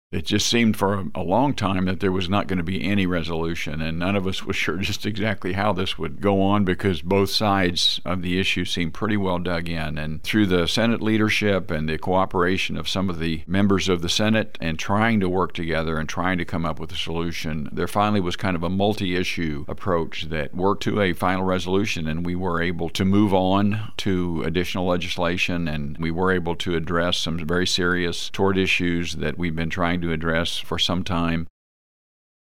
It just seemed for a long time that there was not going to be any resolution, and none of us was sure just exactly how this would go on because both sides of the issue seemed pretty well dug in. And through the Senate leadership and the cooperation of some of the members of the Senate and trying to work together and trying to come up with a solution, there finally was kind of a multi-issue approach that worked to a final resolution, and we were able to move on to additional legislation, and we were able to address some very serious tort issues that we've been trying to address for some time.